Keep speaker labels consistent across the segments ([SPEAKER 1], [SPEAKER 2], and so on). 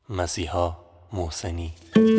[SPEAKER 1] مسیحا محسنی.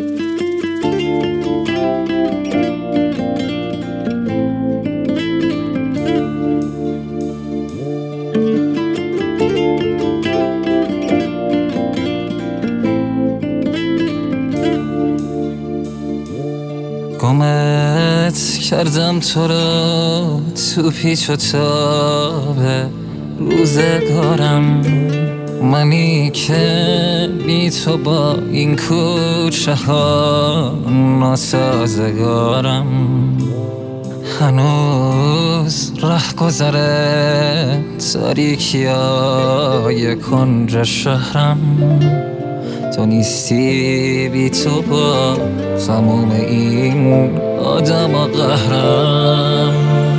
[SPEAKER 2] گمت کردم تو را تو پیچ و تاب روزگارم، منی که بی تو با این کوچه ها ناسازگارم. هنوز ره گذره تاریکیای کنج شهرم، تو نیستی بی تو با تموم این آدم و قهرم.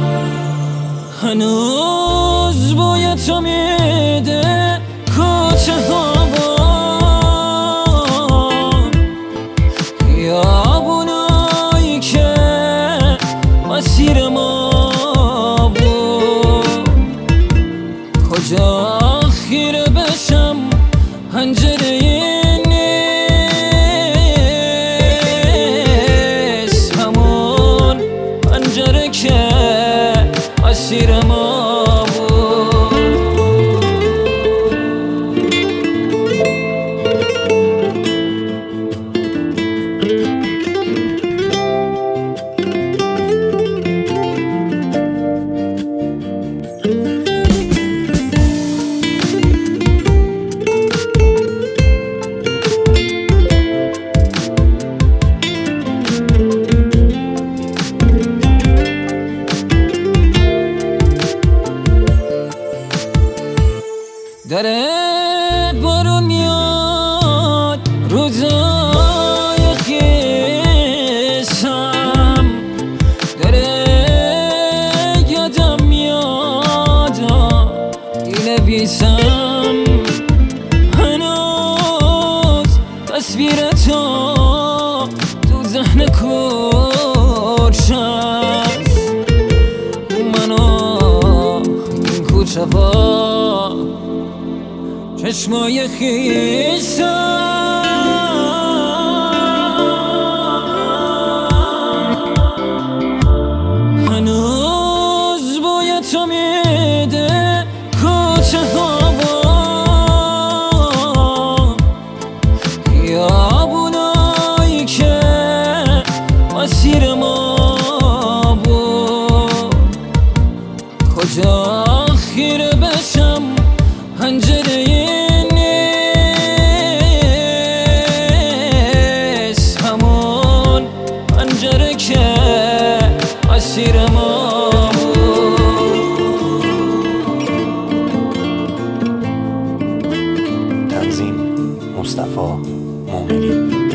[SPEAKER 2] هنوز بوی تو میده کوچه ها و خیابونایی که مسیر ما بود. کجا خیره بشم پنجره نیست، همون پنجره که مسیر ما بود. داره بارون میاد روزای خیسم، داره یادم میاد مینویسم هنوز تصویر تو ذهن کوچه است. منو این کوچه با چشمای خیسم، هنوز بوی تو میده کوچه ها و خیابونایی که مسیر ما بود. کجا خیره بشم پنجره نیست، همون پنجره که مسیر ما بود.
[SPEAKER 1] تنظیم مصطفی مومنی.